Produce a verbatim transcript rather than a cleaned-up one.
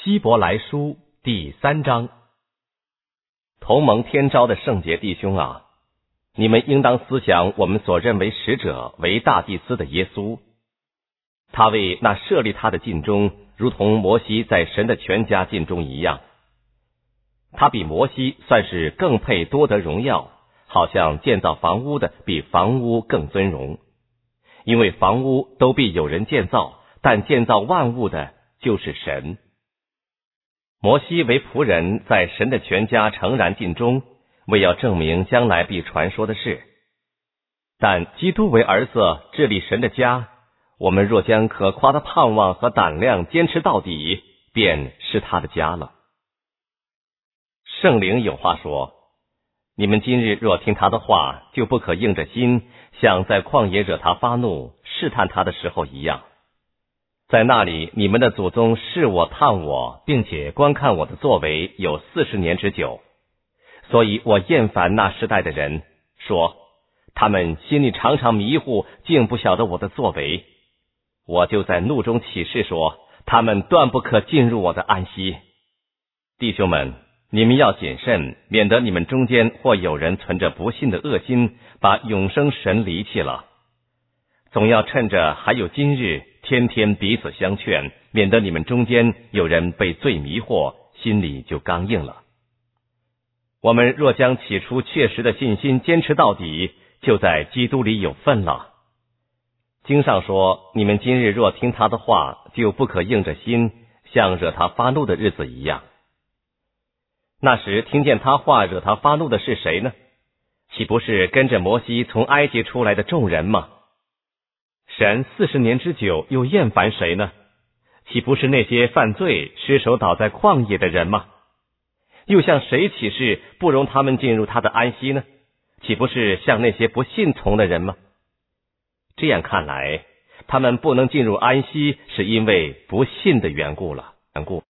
希伯来书第三章。 同蒙天召的圣洁弟兄啊，你们应当思想我们所认为使者为大祭司的耶稣，他为那设立他的尽忠，如同摩西在神的全家尽忠一样。他比摩西算是更配多得荣耀，好像建造房屋的比房屋更尊荣，因为房屋都必有人建造，但建造万物的就是神。摩西为仆人，在神的全家诚然尽忠，为要证明将来必传说的事。但基督为儿子治理神的家，我们若将可夸的盼望和胆量坚持到底，便是他的家了。圣灵有话说，你们今日若听他的话，就不可硬着心，像在旷野惹他发怒试探他的时候一样。在那里，你们的祖宗试我探我，并且观看我的作为有四十年之久。所以我厌烦那时代的人，说他们心里常常迷糊，竟不晓得我的作为。我就在怒中起誓说，他们断不可进入我的安息。弟兄们，你们要谨慎，免得你们中间或有人存着不信的恶心，把永生神离弃了。总要趁着还有今日，天天彼此相劝，免得你们中间有人被罪迷惑，心里就刚硬了。我们若将起初确实的信心坚持到底，就在基督里有份了。经上说，你们今日若听他的话，就不可硬着心，像惹他发怒的日子一样。那时听见他话惹他发怒的是谁呢？岂不是跟着摩西从埃及出来的众人吗？神四十年之久又厌烦谁呢？岂不是那些犯罪失手倒在旷野的人吗？又向谁起誓不容他们进入他的安息呢？岂不是向那些不信从的人吗？这样看来，他们不能进入安息，是因为不信的缘故了。缘故